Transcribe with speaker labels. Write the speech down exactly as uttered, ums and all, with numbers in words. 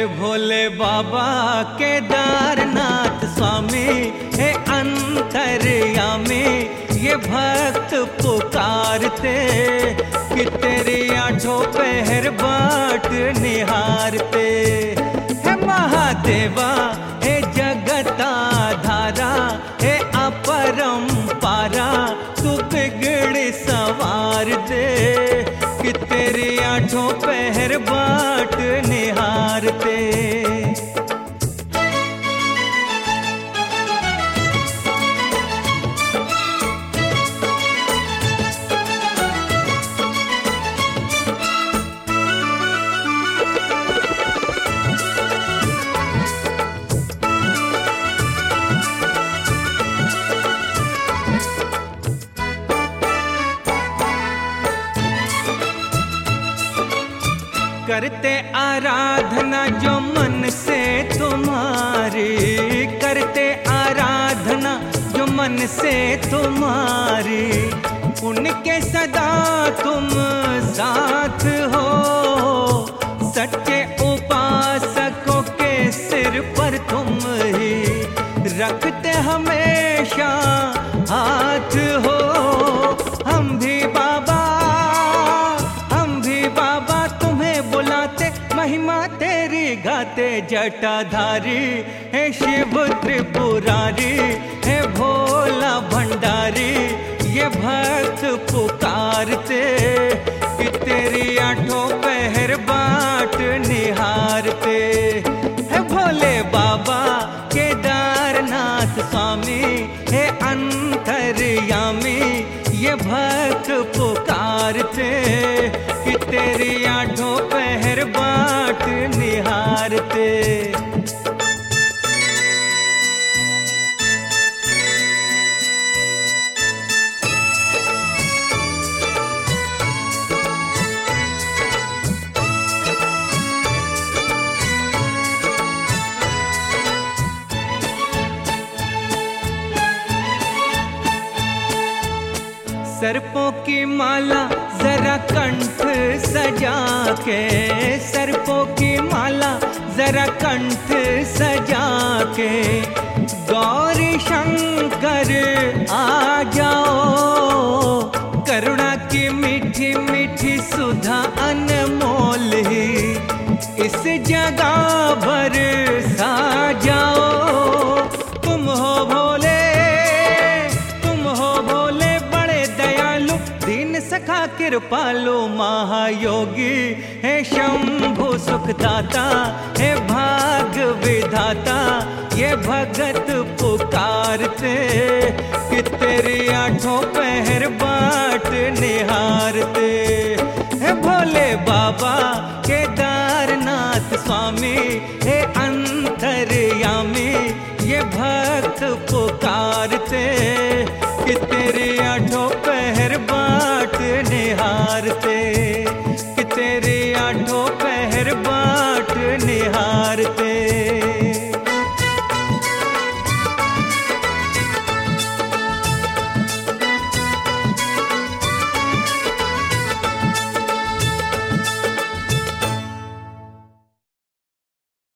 Speaker 1: भोले बाबा केदारनाथ स्वामी हे अंतर्यामी, ये भक्त पुकारते कि तेरी आठों पहर बाट निहारते। हे महादेवा हे जगताधारा, हे अपरंपारा, तू बिगड़ सवार दे कि तेरी आठों पहर बाट निहारते। करते आराधना जो मन से तुम्हारी, करते आराधना जो मन से तुम्हारी, उनके सदा तुम साथ हो। सच्चे उपासकों के सिर पर तुम ही रखते हमेशा हाथ हो। हम भी बाबा, हम भी बाबा तुम्हें बुलाते, महिमा तेरी गाते। जटाधारी हे शिव त्रिपुरारी, हे भोला भंडारी, ये भक्त पुकारते कि तेरी आठों पहर बाट निहारते। हे भोले बाबा केदारनाथ स्वामी, हे अंतर्यामी, ये भक्त पुकारते कि तेरी आठों पहर बाट निहारते। सर्पों की माला जरा कंठ सजा के, सर्पों की माला जरा कंठ सजा के, गौरी शंकर आ जाओ। करुणा की मीठी मीठी सुधा अनमोल ही इस जगह भर सा जाओ। तुम हो भोले, तुम हो भोले बड़े दयालु, दीन सखा कृपालु, महायोगी हे शंभु सुखदाता, हे भाग विधाता, ये भगत पुकारते कि तेरी आठों पहर बाट निहारते। हे भोले बाबा केदारनाथ स्वामी, हे अंतर्यामी, ये भक्त पुकारते कि तेरी